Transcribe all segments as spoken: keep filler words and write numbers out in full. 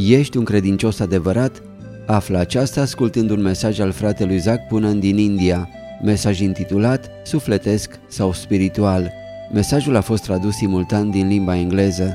Ești un credincios adevărat? Află aceasta ascultând un mesaj al fratelui Zac Punan din India, mesaj intitulat Sufletesc sau spiritual. Mesajul a fost tradus simultan din limba engleză.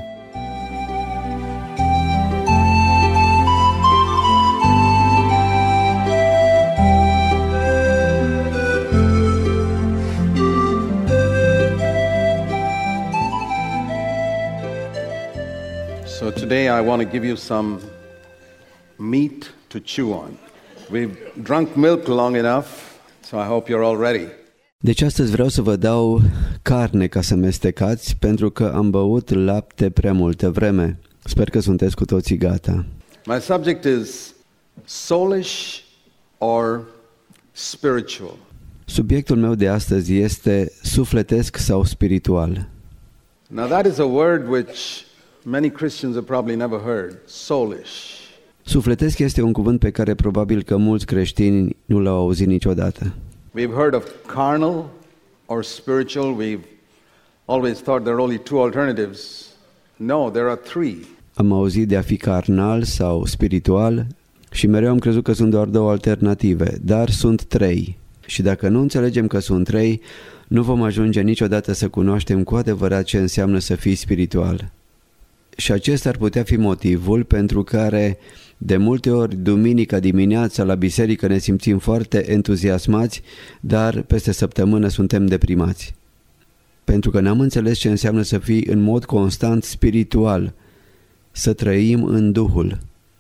So today I want to give you some meat to chew on. We've drunk milk long enough, so I hope you're all ready. Deci astăzi vreau să vă dau carne ca să mestecați, pentru că am băut lapte prea multă vreme. Sper că sunteți cu toții gata. My subject is soulish or spiritual. Subiectul meu de astăzi este sufletesc sau spiritual. Now that is a word which many Christians have probably never heard. Soulish. Sufletesc este un cuvânt pe care probabil că mulți creștini nu l-au auzit niciodată. We've heard of carnal or spiritual. We've always thought there are only two alternatives. No, there are three. Am auzit de a fi carnal sau spiritual și mereu am crezut că sunt doar două alternative, dar sunt trei. Și dacă nu înțelegem că sunt trei, nu vom ajunge niciodată să cunoaștem cu adevărat ce înseamnă să fii spiritual. Și acesta ar putea fi motivul pentru care de multe ori duminica dimineața la biserică ne simțim foarte entuziasmați, dar peste săptămână suntem deprimați. Pentru că n-am înțeles ce înseamnă să fii în mod constant spiritual, să trăim în Duhul.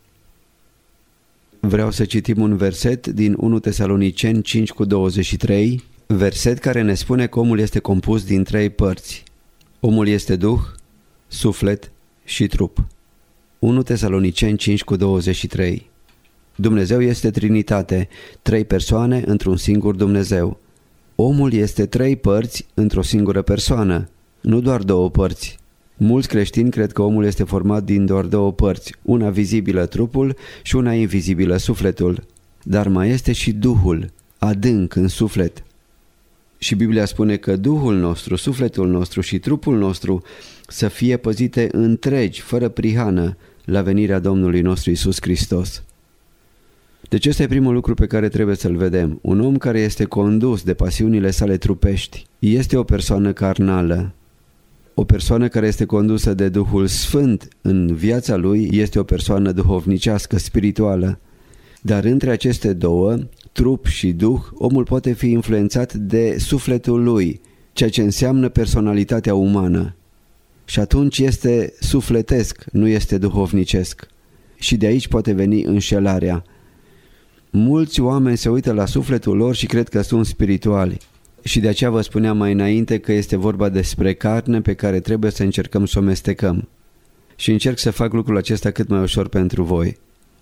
Vreau să citim un verset din unu Tesaloniceni cinci cu douăzeci și trei, verset care ne spune că omul este compus din trei părți. Omul este Duh, suflet și trup. unu Tesaloniceni cinci cu douăzeci și trei. Dumnezeu este Trinitate, trei persoane într-un singur Dumnezeu. Omul este trei părți într-o singură persoană, nu doar două părți. Mulți creștini cred că omul este format din doar două părți, una vizibilă trupul și una invizibilă sufletul. Dar mai este și Duhul, adânc în suflet. Și Biblia spune că Duhul nostru, sufletul nostru și trupul nostru să fie păzite întregi, fără prihană, la venirea Domnului nostru Iisus Hristos. Deci ăsta e primul lucru pe care trebuie să-l vedem. Un om care este condus de pasiunile sale trupești este o persoană carnală. O persoană care este condusă de Duhul Sfânt în viața lui este o persoană duhovnicească, spirituală. Dar între aceste două, trup și Duh, omul poate fi influențat de sufletul lui, ceea ce înseamnă personalitatea umană. Și atunci este sufletesc, nu este duhovnicesc. Și de aici poate veni înșelarea. Mulți oameni se uită la sufletul lor și cred că sunt spirituali. Și de aceea vă spuneam mai înainte că este vorba despre carne pe care trebuie să încercăm să o mestecăm. Și încerc să fac lucrul acesta cât mai ușor pentru voi.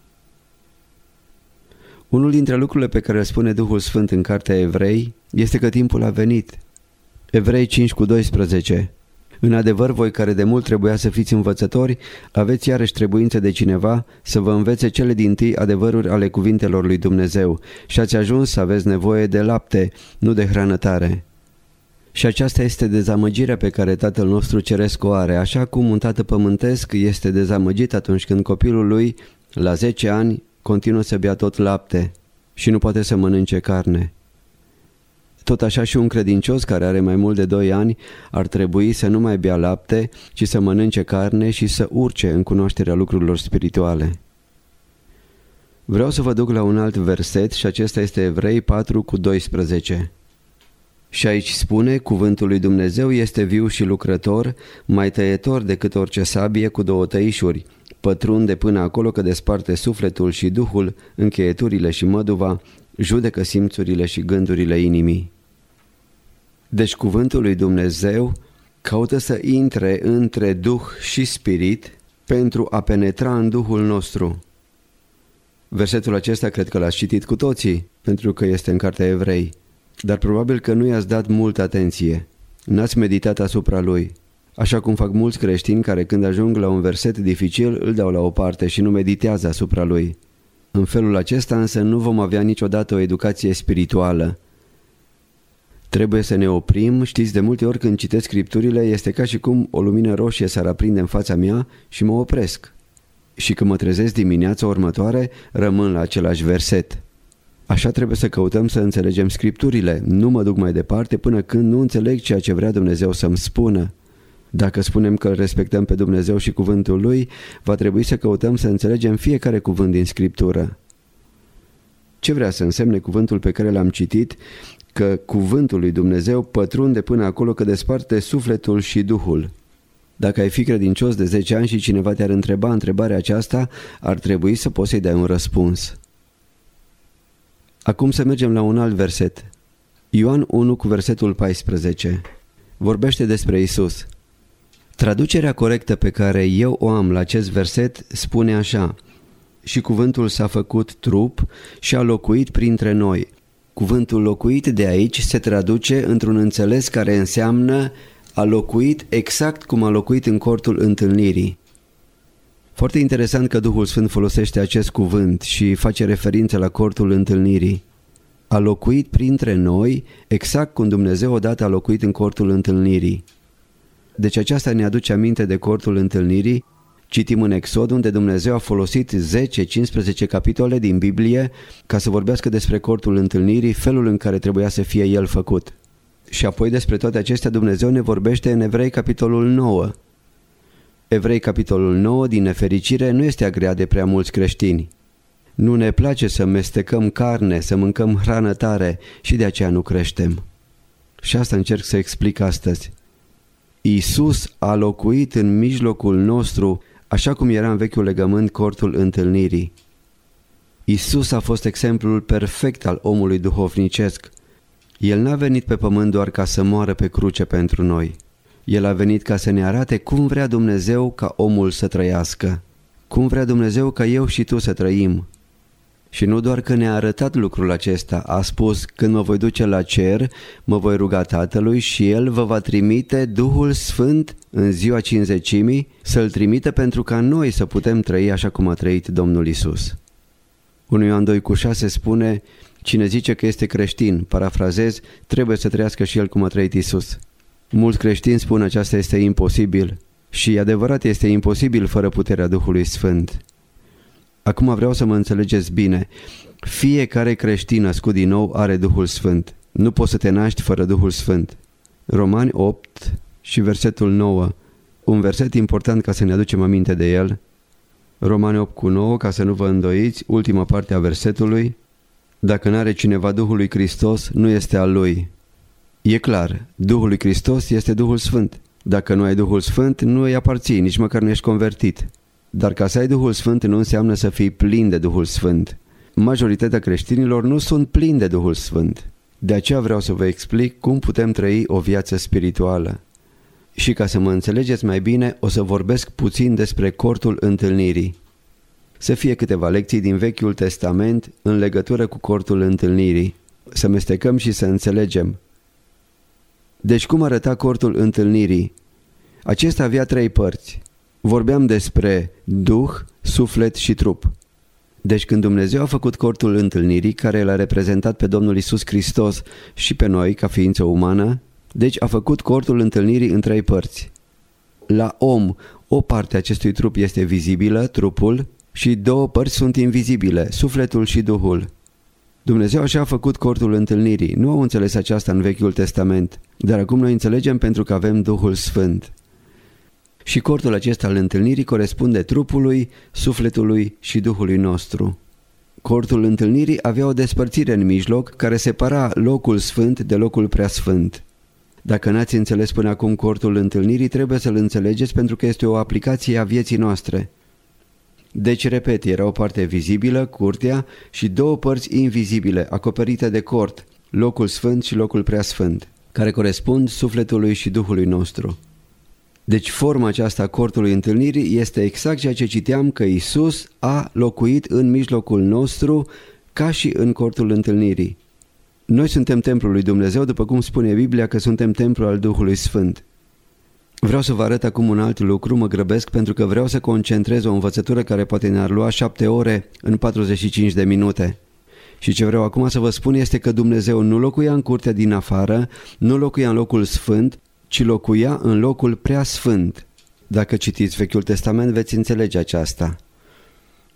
Unul dintre lucrurile pe care îl spune Duhul Sfânt în cartea Evrei este că timpul a venit. Evrei cinci cu doisprezece. În adevăr, voi care de mult trebuia să fiți învățători, aveți iarăși trebuință de cineva să vă învețe cele dintâi adevăruri ale cuvintelor lui Dumnezeu și ați ajuns să aveți nevoie de lapte, nu de hrană tare. Și aceasta este dezamăgirea pe care Tatăl nostru Ceresc o are, așa cum un tată pământesc este dezamăgit atunci când copilul lui, la zece ani, continuă să bea tot lapte și nu poate să mănânce carne. Tot așa și un credincios care are mai mult de doi ani ar trebui să nu mai bea lapte, ci să mănânce carne și să urce în cunoașterea lucrurilor spirituale. Vreau să vă duc la un alt verset și acesta este Evrei patru cu doisprezece. Și aici spune, cuvântul lui Dumnezeu este viu și lucrător, mai tăietor decât orice sabie cu două tăișuri, pătrunde până acolo că desparte sufletul și duhul, încheieturile și măduva, judecă simțurile și gândurile inimii. Deci cuvântul lui Dumnezeu caută să intre între Duh și Spirit pentru a penetra în Duhul nostru. Versetul acesta cred că l-ați citit cu toții, pentru că este în cartea Evrei, dar probabil că nu i-ați dat multă atenție, n-ați meditat asupra lui, așa cum fac mulți creștini care când ajung la un verset dificil îl dau la o parte și nu meditează asupra lui. În felul acesta însă nu vom avea niciodată o educație spirituală. Trebuie să ne oprim, știți, de multe ori când citesc scripturile este ca și cum o lumină roșie s-ar aprinde în fața mea și mă opresc. și când mă trezesc dimineața următoare, rămân la același verset. Așa trebuie să căutăm să înțelegem Scripturile. Nu mă duc mai departe până când nu înțeleg ceea ce vrea Dumnezeu să-mi spună. Dacă spunem că îl respectăm pe Dumnezeu și cuvântul Lui, va trebui să căutăm să înțelegem fiecare cuvânt din Scriptură. Ce vrea să însemne cuvântul pe care l-am citit? Că cuvântul lui Dumnezeu pătrunde până acolo că desparte sufletul și duhul. Dacă ai fi credincios de zece ani și cineva te-ar întreba întrebarea aceasta, ar trebui să poți să-i dai un răspuns. Acum să mergem la un alt verset. Ioan unu cu versetul paisprezece. Vorbește despre Isus. Traducerea corectă pe care eu o am la acest verset spune așa: și cuvântul s-a făcut trup și a locuit printre noi. Cuvântul locuit de aici se traduce într-un înțeles care înseamnă a locuit exact cum a locuit în cortul întâlnirii. Foarte interesant că Duhul Sfânt folosește acest cuvânt și face referință la cortul întâlnirii. A locuit printre noi exact cum Dumnezeu odată a locuit în cortul întâlnirii. Deci aceasta ne aduce aminte de cortul întâlnirii. Citim în Exod, unde Dumnezeu a folosit zece cincisprezece capitole din Biblie ca să vorbească despre cortul întâlnirii, felul în care trebuia să fie el făcut. Și apoi despre toate acestea Dumnezeu ne vorbește în Evrei capitolul nouă. Evrei capitolul nouă, din nefericire, nu este agreat de prea mulți creștini. Nu ne place să mestecăm carne, să mâncăm hrană tare și de aceea nu creștem. Și asta încerc să explic astăzi. Iisus a locuit în mijlocul nostru, așa cum era în vechiul legământ cortul întâlnirii. Iisus a fost exemplul perfect al omului duhovnicesc. El n-a venit pe pământ doar ca să moară pe cruce pentru noi. El a venit ca să ne arate cum vrea Dumnezeu ca omul să trăiască, cum vrea Dumnezeu ca eu și tu să trăim. Și nu doar că ne-a arătat lucrul acesta, a spus: când mă voi duce la cer, mă voi ruga Tatălui și El vă va trimite Duhul Sfânt în ziua cincizecimii, să-L trimită pentru ca noi să putem trăi așa cum a trăit Domnul Isus. unu Ioan doi cu șase spune: cine zice că este creștin, parafrazez, trebuie să trăiască și el cum a trăit Isus. Mulți creștini spun aceasta este imposibil și adevărat, este imposibil fără puterea Duhului Sfânt. Acum vreau să mă înțelegeți bine. Fiecare creștin născut din nou are Duhul Sfânt. Nu poți să te naști fără Duhul Sfânt. Romani opt și versetul nouă. Un verset important ca să ne aducem aminte de el. Romani opt cu nouă, ca să nu vă îndoiți, ultima parte a versetului. Dacă n-are cineva Duhul lui Hristos, nu este al lui. E clar, Duhul lui Hristos este Duhul Sfânt. Dacă nu ai Duhul Sfânt, nu îi aparții, nici măcar nu ești convertit. Dar ca să ai Duhul Sfânt nu înseamnă să fii plin de Duhul Sfânt. Majoritatea creștinilor nu sunt plini de Duhul Sfânt. De aceea vreau să vă explic cum putem trăi o viață spirituală. Și ca să mă înțelegeți mai bine, o să vorbesc puțin despre cortul întâlnirii. Să fie câteva lecții din Vechiul Testament în legătură cu cortul întâlnirii. Să mestecăm și să înțelegem. Deci cum arăta cortul întâlnirii? Acesta avea trei părți. Vorbeam despre Duh, suflet și trup. Deci când Dumnezeu a făcut cortul întâlnirii, care l-a reprezentat pe Domnul Isus Hristos și pe noi ca ființă umană, deci a făcut cortul întâlnirii în trei părți. La om, o parte a acestui trup este vizibilă, trupul, și două părți sunt invizibile, sufletul și Duhul. Dumnezeu așa a făcut cortul întâlnirii. Nu au înțeles aceasta în Vechiul Testament, dar acum noi înțelegem pentru că avem Duhul Sfânt. Și cortul acesta al întâlnirii corespunde trupului, sufletului și Duhului nostru. Cortul întâlnirii avea o despărțire în mijloc care separa locul sfânt de locul preasfânt. Dacă n-ați înțeles până acum cortul întâlnirii, trebuie să-l înțelegeți pentru că este o aplicație a vieții noastre. Deci, repet, era o parte vizibilă, curtea, și două părți invizibile, acoperite de cort, locul sfânt și locul preasfânt, care corespund sufletului și Duhului nostru. Deci forma aceasta a cortului întâlnirii este exact ceea ce citeam, că Isus a locuit în mijlocul nostru ca și în cortul întâlnirii. Noi suntem templul lui Dumnezeu, după cum spune Biblia că suntem templul al Duhului Sfânt. Vreau să vă arăt acum un alt lucru, mă grăbesc pentru că vreau să concentrez o învățătură care poate ne-ar lua șapte ore în patruzeci și cinci de minute. Și ce vreau acum să vă spun este că Dumnezeu nu locuia în curtea din afară, nu locuia în locul sfânt, ci locuia în locul prea sfânt. Dacă citiți Vechiul Testament veți înțelege aceasta.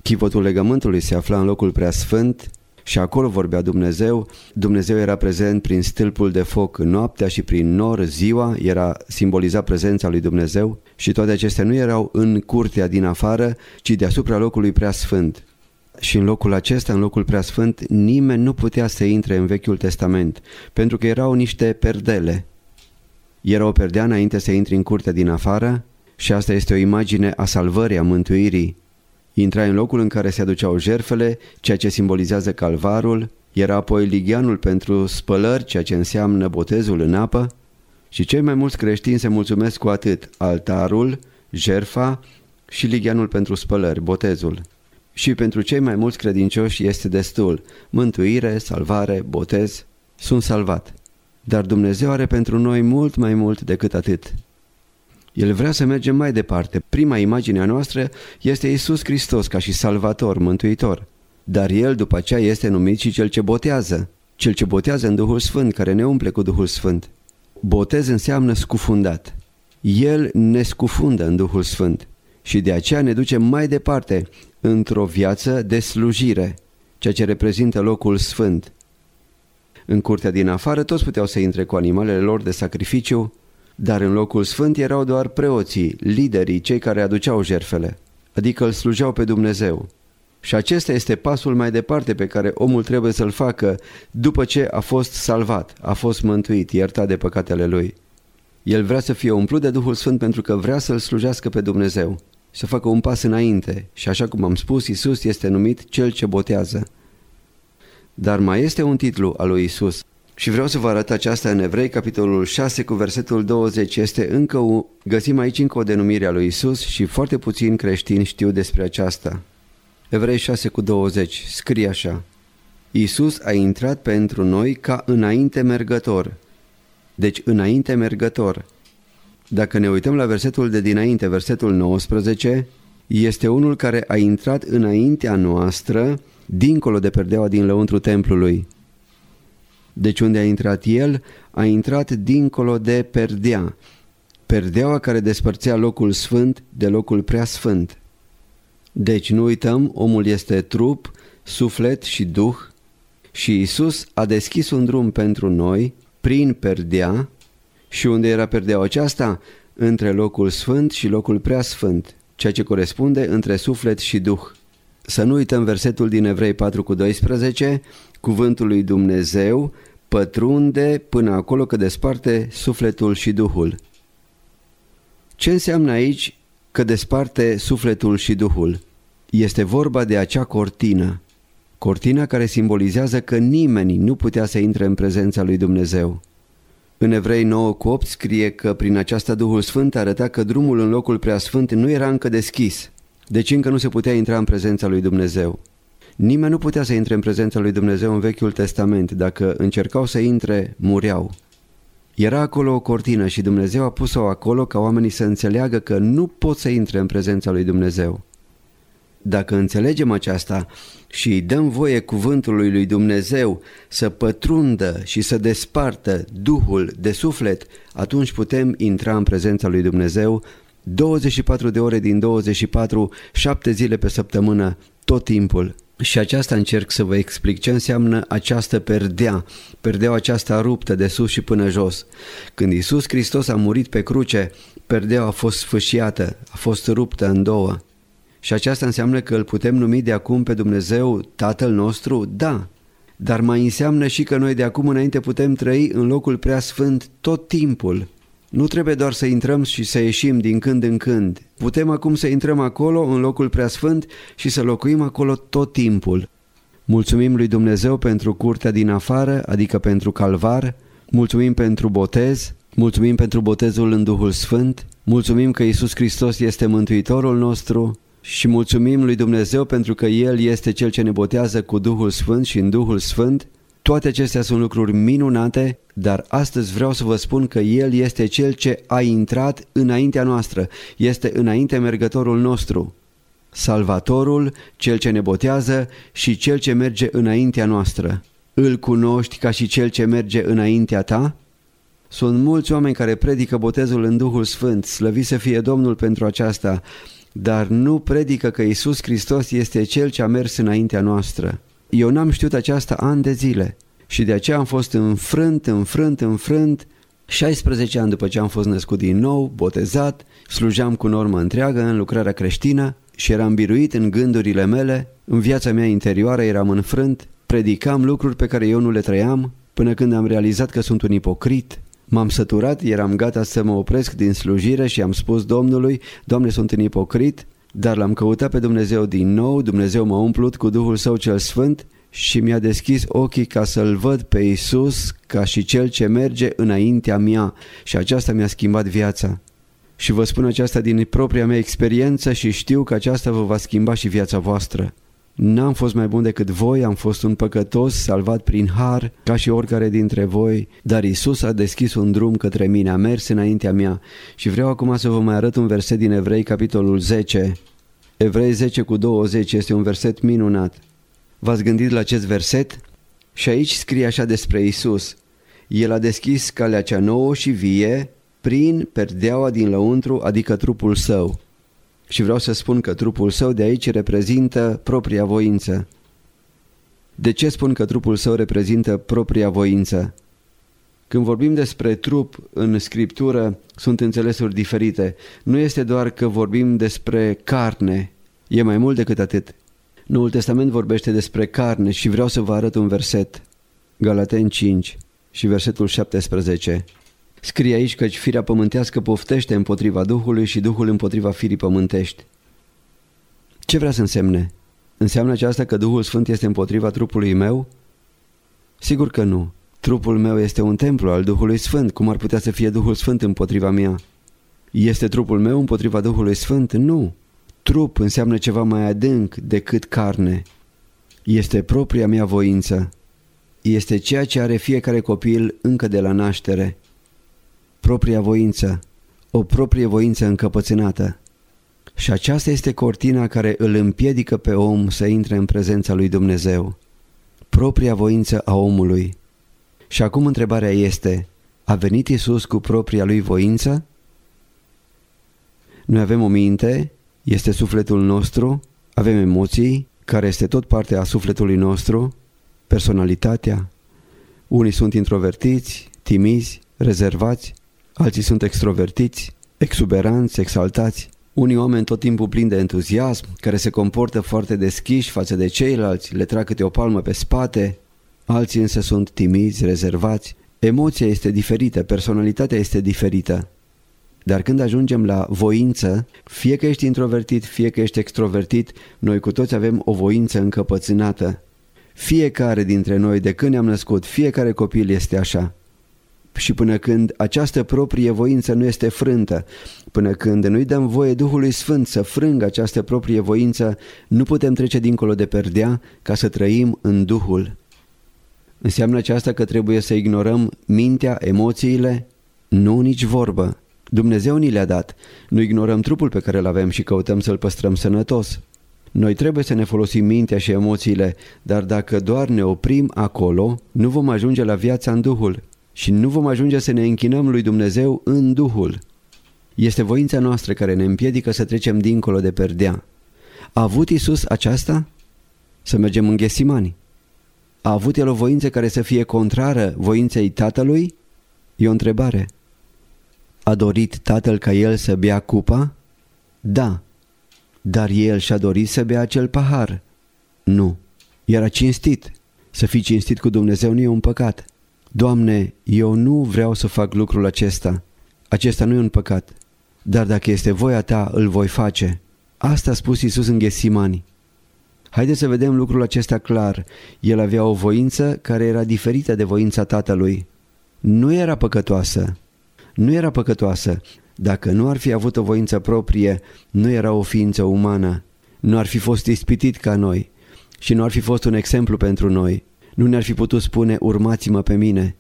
Chivotul legământului se afla în locul preasfânt și acolo vorbea Dumnezeu. Dumnezeu era prezent prin stâlpul de foc noaptea și prin nor ziua, era simbolizat prezența lui Dumnezeu, și toate acestea nu erau în curtea din afară, ci deasupra locului preasfânt. Și în locul acesta, în locul preasfânt, nimeni nu putea să intre în Vechiul Testament, pentru că erau niște perdele. Era o perdea înainte să intri în curtea din afară și asta este o imagine a salvării, a mântuirii. Intrai în locul în care se aduceau jertfele, ceea ce simbolizează calvarul, era apoi ligheanul pentru spălări, ceea ce înseamnă botezul în apă, și cei mai mulți creștini se mulțumesc cu atât: altarul, jertfa și ligheanul pentru spălări, botezul. Și pentru cei mai mulți credincioși este destul: mântuire, salvare, botez, sunt salvat. Dar Dumnezeu are pentru noi mult mai mult decât atât. El vrea să mergem mai departe. Prima imagine a noastră este Iisus Hristos ca și salvator, mântuitor. Dar El după aceea este numit și Cel ce botează. Cel ce botează în Duhul Sfânt, care ne umple cu Duhul Sfânt. Botez înseamnă scufundat. El ne scufundă în Duhul Sfânt și de aceea ne duce mai departe într-o viață de slujire, ceea ce reprezintă locul sfânt. În curtea din afară toți puteau să intre cu animalele lor de sacrificiu, dar în locul sfânt erau doar preoții, liderii, cei care aduceau jertfele, adică îl slujeau pe Dumnezeu. Și acesta este pasul mai departe pe care omul trebuie să-l facă după ce a fost salvat, a fost mântuit, iertat de păcatele lui. El vrea să fie umplut de Duhul Sfânt pentru că vrea să-L slujească pe Dumnezeu, să facă un pas înainte și, așa cum am spus, Iisus este numit Cel ce botează. Dar mai este un titlu al lui Iisus și vreau să vă arăt aceasta în Evrei, capitolul șase, cu versetul douăzeci. Este încă o... Găsim aici încă o denumire a lui Iisus și foarte puțini creștini știu despre aceasta. Evrei șase cu douăzeci scrie așa: Iisus a intrat pentru noi ca înainte mergător. Deci înainte mergător. Dacă ne uităm la versetul de dinainte, versetul nouăsprezece, este unul care a intrat înaintea noastră, dincolo de perdeaua din lăuntru templului. Deci unde a intrat El, a intrat dincolo de perdea, perdeaua care despărțea locul sfânt de locul preasfânt. Deci nu uităm, omul este trup, suflet și duh și Iisus a deschis un drum pentru noi prin perdea. Și unde era perdeaua aceasta? Între locul sfânt și locul preasfânt, ceea ce corespunde între suflet și duh. Să nu uităm versetul din Evrei patru cu doisprezece, cuvântul lui Dumnezeu pătrunde până acolo că desparte sufletul și duhul. Ce înseamnă aici că desparte sufletul și duhul? Este vorba de acea cortină, cortina care simbolizează că nimeni nu putea să intre în prezența lui Dumnezeu. În Evrei nouă cu opt scrie că prin aceasta Duhul Sfânt arăta că drumul în locul preasfânt nu era încă deschis, deci încă nu se putea intra în prezența lui Dumnezeu. Nimeni nu putea să intre în prezența lui Dumnezeu în Vechiul Testament. Dacă încercau să intre, mureau. Era acolo o cortină și Dumnezeu a pus-o acolo ca oamenii să înțeleagă că nu pot să intre în prezența lui Dumnezeu. Dacă înțelegem aceasta și îi dăm voie cuvântului lui Dumnezeu să pătrundă și să despartă Duhul de suflet, atunci putem intra în prezența lui Dumnezeu douăzeci și patru de ore din douăzeci și patru, șapte zile pe săptămână, tot timpul. Și aceasta încerc să vă explic ce înseamnă această perdea, perdeaua aceasta ruptă de sus și până jos. Când Iisus Hristos a murit pe cruce, perdeaua a fost sfâșiată, a fost ruptă în două. Și aceasta înseamnă că îl putem numi de acum pe Dumnezeu Tatăl nostru? Da, dar mai înseamnă și că noi de acum înainte putem trăi în locul preasfânt tot timpul. Nu trebuie doar să intrăm și să ieșim din când în când. Putem acum să intrăm acolo, în locul preasfânt, și să locuim acolo tot timpul. Mulțumim lui Dumnezeu pentru curtea din afară, adică pentru calvar. Mulțumim pentru botez. Mulțumim pentru botezul în Duhul Sfânt. Mulțumim că Iisus Hristos este Mântuitorul nostru. Și mulțumim lui Dumnezeu pentru că El este Cel ce ne botează cu Duhul Sfânt și în Duhul Sfânt. Toate acestea sunt lucruri minunate, dar astăzi vreau să vă spun că El este Cel ce a intrat înaintea noastră, este înainte mergătorul nostru, Salvatorul, Cel ce ne botează și Cel ce merge înaintea noastră. Îl cunoști ca și Cel ce merge înaintea ta? Sunt mulți oameni care predică botezul în Duhul Sfânt, slăvit să fie Domnul pentru aceasta, dar nu predică că Iisus Hristos este Cel ce a mers înaintea noastră. Eu n-am știut aceasta ani de zile și de aceea am fost înfrânt, înfrânt, înfrânt. șaisprezece ani după ce am fost născut din nou, botezat, slujeam cu normă întreagă în lucrarea creștină și eram biruit în gândurile mele, în viața mea interioară eram înfrânt, predicam lucruri pe care eu nu le trăiam, până când am realizat că sunt un ipocrit. M-am săturat, eram gata să mă opresc din slujire și am spus Domnului: Doamne, sunt un ipocrit, dar l-am căutat pe Dumnezeu din nou, Dumnezeu m-a umplut cu Duhul Său cel Sfânt și mi-a deschis ochii ca să-L văd pe Iisus ca și Cel ce merge înaintea mea și aceasta mi-a schimbat viața. Și vă spun aceasta din propria mea experiență și știu că aceasta vă va schimba și viața voastră. N-am fost mai bun decât voi, am fost un păcătos salvat prin har, ca și oricare dintre voi, dar Iisus a deschis un drum către mine, a mers înaintea mea. Și vreau acum să vă mai arăt un verset din Evrei, capitolul zece. Evrei zece cu douăzeci este un verset minunat. V-ați gândit la acest verset? Și aici scrie așa despre Iisus: El a deschis calea cea nouă și vie prin perdeaua din lăuntru, adică trupul Său. Și vreau să spun că trupul Său de aici reprezintă propria voință. De ce spun că trupul Său reprezintă propria voință? Când vorbim despre trup în Scriptură, sunt înțelesuri diferite. Nu este doar că vorbim despre carne, e mai mult decât atât. Noul Testament vorbește despre carne și vreau să vă arăt un verset. Galateni cinci și versetul șaptesprezece. Scrie aici căci firea pământească poftește împotriva Duhului și Duhul împotriva firii pământești. Ce vrea să însemne? Înseamnă aceasta că Duhul Sfânt este împotriva trupului meu? Sigur că nu. Trupul meu este un templu al Duhului Sfânt. Cum ar putea să fie Duhul Sfânt împotriva mea? Este trupul meu împotriva Duhului Sfânt? Nu. Trup înseamnă ceva mai adânc decât carne. Este propria mea voință. Este ceea ce are fiecare copil încă de la naștere. Propria voință, o proprie voință încăpățânată. Și aceasta este cortina care îl împiedică pe om să intre în prezența lui Dumnezeu. Propria voință a omului. Și acum întrebarea este: a venit Iisus cu propria lui voință? Noi avem o minte, este sufletul nostru, avem emoții, care este tot parte a sufletului nostru, personalitatea. Unii sunt introvertiți, timizi, rezervați, alții sunt extrovertiți, exuberanți, exaltați. Unii oameni tot timpul plini de entuziasm, care se comportă foarte deschiși față de ceilalți, le trag câte o palmă pe spate. Alții însă sunt timizi, rezervați. Emoția este diferită, personalitatea este diferită. Dar când ajungem la voință, fie că ești introvertit, fie că ești extrovertit, noi cu toți avem o voință încăpățânată. Fiecare dintre noi, de când ne-am născut, fiecare copil este așa. Și până când această proprie voință nu este frântă, până când nu-i dăm voie Duhului Sfânt să frângă această proprie voință, nu putem trece dincolo de perdea ca să trăim în Duhul. Înseamnă aceasta că trebuie să ignorăm mintea, emoțiile? Nu, nici vorbă. Dumnezeu ni le-a dat. Nu ignorăm trupul pe care îl avem și căutăm să-l păstrăm sănătos. Noi trebuie să ne folosim mintea și emoțiile, dar dacă doar ne oprim acolo, nu vom ajunge la viața în Duhul și nu vom ajunge să ne închinăm lui Dumnezeu în Duhul. Este voința noastră care ne împiedică să trecem dincolo de perdea. A avut Iisus aceasta? Să mergem în Ghesimani. A avut El o voință care să fie contrară voinței Tatălui? E o întrebare. A dorit Tatăl ca El să bea cupa? Da. Dar El și-a dorit să bea acel pahar? Nu. Era cinstit. Să fii cinstit cu Dumnezeu nu e un păcat. Doamne, eu nu vreau să fac lucrul acesta. Acesta nu e un păcat. Dar dacă este voia Ta, îl voi face. Asta a spus Iisus în Ghesimani. Haideți să vedem lucrul acesta clar. El avea o voință care era diferită de voința Tatălui. Nu era păcătoasă. Nu era păcătoasă. Dacă nu ar fi avut o voință proprie, nu era o ființă umană. Nu ar fi fost ispitit ca noi și nu ar fi fost un exemplu pentru noi. Nu ne-ar fi putut spune, urmați-mă pe mine.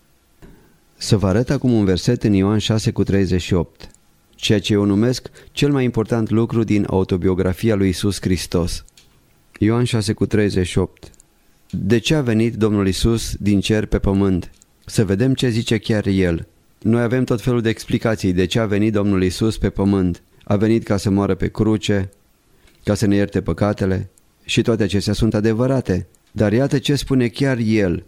Să vă arăt acum un verset în Ioan șase cu treizeci și opt, ceea ce eu numesc cel mai important lucru din autobiografia lui Iisus Hristos. Ioan șase cu treizeci și opt. De ce a venit Domnul Iisus din cer pe pământ? Să vedem ce zice chiar El. Noi avem tot felul de explicații de ce a venit Domnul Iisus pe pământ. a venit ca să moară pe cruce, ca să ne ierte păcatele și toate acestea sunt adevărate. Dar iată ce spune chiar El: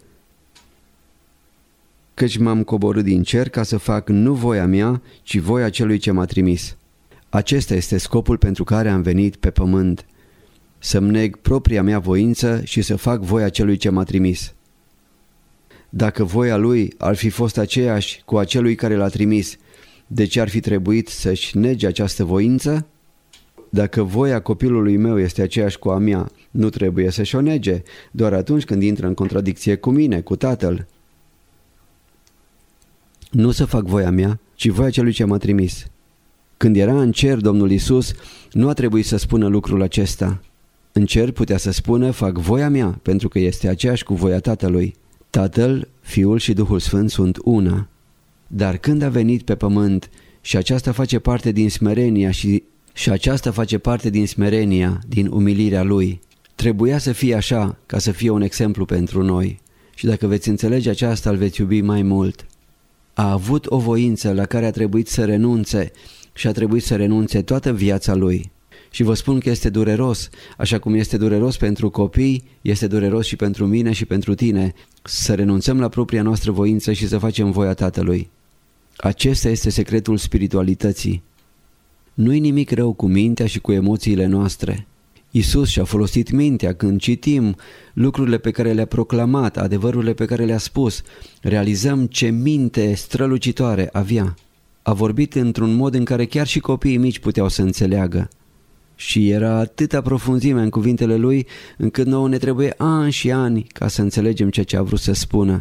căci m-am coborât din cer ca să fac nu voia mea, ci voia celui ce m-a trimis. Acesta este scopul pentru care am venit pe pământ, să-mi neg propria mea voință și să fac voia celui ce m-a trimis. Dacă voia lui ar fi fost aceeași cu a celui care l-a trimis, de ce ar fi trebuit să-și nege această voință? Dacă voia copilului meu este aceeași cu a mea, nu trebuie să-și o nege, doar atunci când intră în contradicție cu mine, cu Tatăl. Nu să fac voia mea, ci voia celui ce m-a trimis. Când era în cer, Domnul Iisus nu a trebuit să spună lucrul acesta. În cer putea să spună: fac voia mea, pentru că este aceeași cu voia Tatălui. Tatăl, Fiul și Duhul Sfânt sunt una. Dar când a venit pe pământ, și aceasta face parte din smerenia și, și aceasta face parte din smerenia, din umilirea Lui, trebuia să fie așa, ca să fie un exemplu pentru noi. Și dacă veți înțelege aceasta, îl veți iubi mai mult. A avut o voință la care a trebuit să renunțe și a trebuit să renunțe toată viața Lui. Și vă spun că este dureros, așa cum este dureros pentru copii, este dureros și pentru mine și pentru tine, să renunțăm la propria noastră voință și să facem voia Tatălui. Acesta este secretul spiritualității. Nu-i nimic rău cu mintea și cu emoțiile noastre. Iisus și-a folosit mintea când citim lucrurile pe care le-a proclamat, adevărurile pe care le-a spus. Realizăm ce minte strălucitoare avea. A vorbit într-un mod în care chiar și copiii mici puteau să înțeleagă. Și era atâta profunzime în cuvintele Lui, încât nouă ne trebuie ani și ani ca să înțelegem ceea ce a vrut să spună.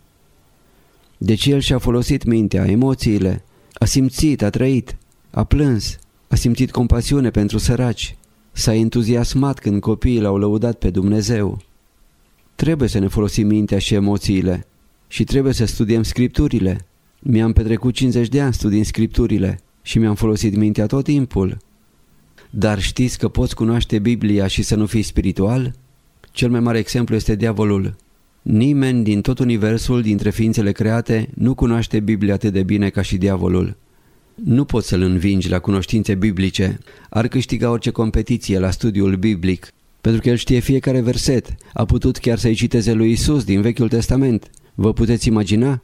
Deci El și-a folosit mintea, emoțiile, a simțit, a trăit, a plâns, a simțit compasiune pentru săraci, s-a entuziasmat când copiii l-au lăudat pe Dumnezeu. Trebuie să ne folosim mintea și emoțiile și trebuie să studiem Scripturile. Mi-am petrecut cincizeci de ani studiind Scripturile și mi-am folosit mintea tot timpul. Dar știți că poți cunoaște Biblia și să nu fii spiritual? Cel mai mare exemplu este diavolul. Nimeni din tot universul, dintre ființele create, nu cunoaște Biblia atât de bine ca și diavolul. Nu poți să-l învingi la cunoștințe biblice. Ar câștiga orice competiție la studiul biblic, pentru că el știe fiecare verset. A putut chiar să-i citeze lui Iisus din Vechiul Testament. Vă puteți imagina?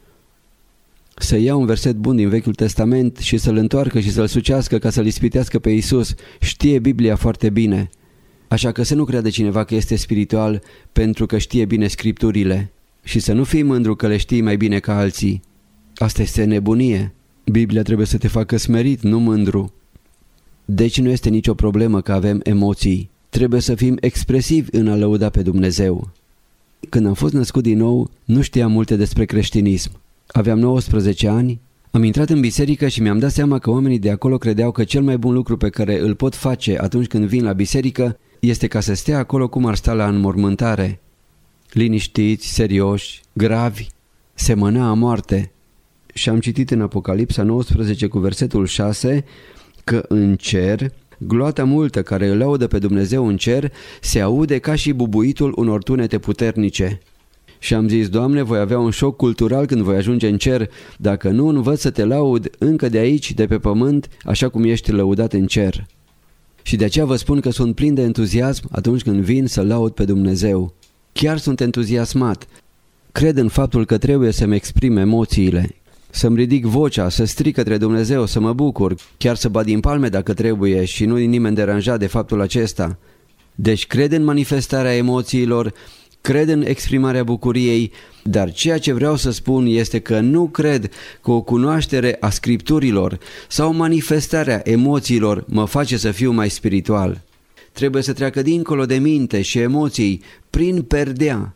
Să ia un verset bun din Vechiul Testament și să-l întoarcă și să-l sucească ca să-l ispitească pe Iisus. Știe Biblia foarte bine. Așa că să nu creadă cineva că este spiritual pentru că știe bine Scripturile și să nu fii mândru că le știi mai bine ca alții. Asta este nebunie. Biblia trebuie să te facă smerit, nu mândru. Deci nu este nicio problemă că avem emoții. Trebuie să fim expresivi în a lăuda pe Dumnezeu. Când am fost născut din nou, nu știam multe despre creștinism. Aveam nouăsprezece ani, am intrat în biserică și mi-am dat seama că oamenii de acolo credeau că cel mai bun lucru pe care îl pot face atunci când vin la biserică este ca să stea acolo cum ar sta la înmormântare. Liniștiți, serioși, gravi, semăna a moarte. Și am citit în Apocalipsa nouăsprezece cu versetul șase că în cer, gloata multă care îl laudă pe Dumnezeu în cer se aude ca și bubuitul unor tunete puternice. Și am zis: Doamne, voi avea un șoc cultural când voi ajunge în cer, dacă nu învăț să te laud încă de aici, de pe pământ, așa cum ești lăudat în cer. Și de aceea vă spun că sunt plin de entuziasm atunci când vin să laud pe Dumnezeu. Chiar sunt entuziasmat. Cred în faptul că trebuie să-mi exprim emoțiile, să-mi ridic vocea, să strig către Dumnezeu, să mă bucur, chiar să bat din palme dacă trebuie și nu e nimeni deranjat de faptul acesta. Deci cred în manifestarea emoțiilor, cred în exprimarea bucuriei, dar ceea ce vreau să spun este că nu cred că o cunoaștere a Scripturilor sau manifestarea emoțiilor mă face să fiu mai spiritual. Trebuie să treacă dincolo de minte și emoții, prin perdea.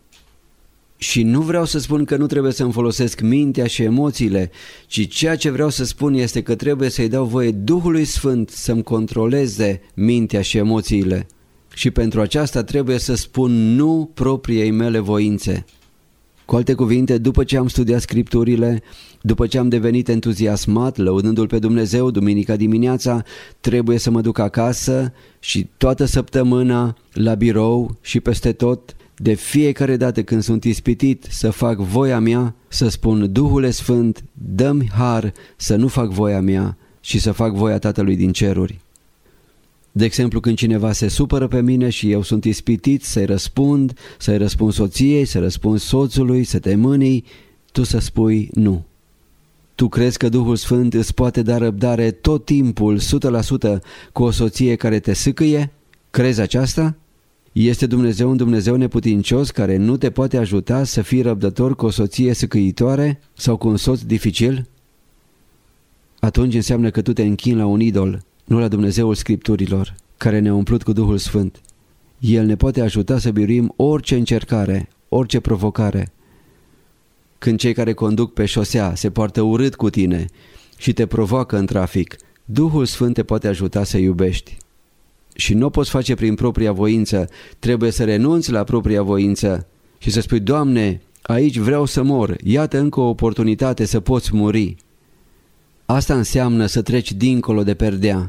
Și nu vreau să spun că nu trebuie să-mi folosesc mintea și emoțiile, ci ceea ce vreau să spun este că trebuie să-i dau voie Duhului Sfânt să-mi controleze mintea și emoțiile. Și pentru aceasta trebuie să spun nu propriei mele voințe. Cu alte cuvinte, după ce am studiat Scripturile, după ce am devenit entuziasmat, lăudându-L pe Dumnezeu duminica dimineața, trebuie să mă duc acasă și toată săptămâna, la birou și peste tot, de fiecare dată când sunt ispitit să fac voia mea, să spun: Duhule Sfânt, dă-mi har să nu fac voia mea, și să fac voia Tatălui din ceruri. De exemplu, când cineva se supără pe mine și eu sunt ispitit să-i răspund, să-i răspund soției, să răspund soțului, să te mânii, tu să spui nu. Tu crezi că Duhul Sfânt îți poate da răbdare tot timpul, o sută la sută, cu o soție care te sâcâie? Crezi aceasta? Este Dumnezeu un Dumnezeu neputincios care nu te poate ajuta să fii răbdător cu o soție sâcâitoare sau cu un soț dificil? Atunci înseamnă că tu te închini la un idol, nu la Dumnezeul Scripturilor, care ne-a umplut cu Duhul Sfânt. El ne poate ajuta să biruim orice încercare, orice provocare. Când cei care conduc pe șosea se poartă urât cu tine și te provoacă în trafic, Duhul Sfânt te poate ajuta să iubești. Și nu o poți face prin propria voință, trebuie să renunți la propria voință și să spui: Doamne, aici vreau să mor, iată încă o oportunitate să poți muri. Asta înseamnă să treci dincolo de perdea.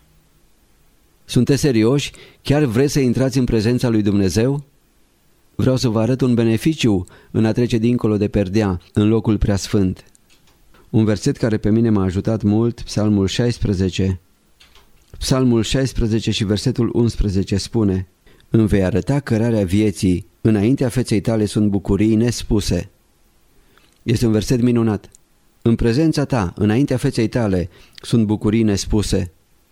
Sunteți serioși? Chiar vreți să intrați în prezența lui Dumnezeu? Vreau să vă arăt un beneficiu în a trece dincolo de perdea, în locul preasfânt. Un verset care pe mine m-a ajutat mult, Psalmul șaisprezece. Psalmul șaisprezece și versetul unsprezece spune: Îmi vei arăta cărarea vieții, înaintea feței tale sunt bucurii nespuse. Este un verset minunat. În prezența ta, înaintea feței tale, sunt bucurii nespuse.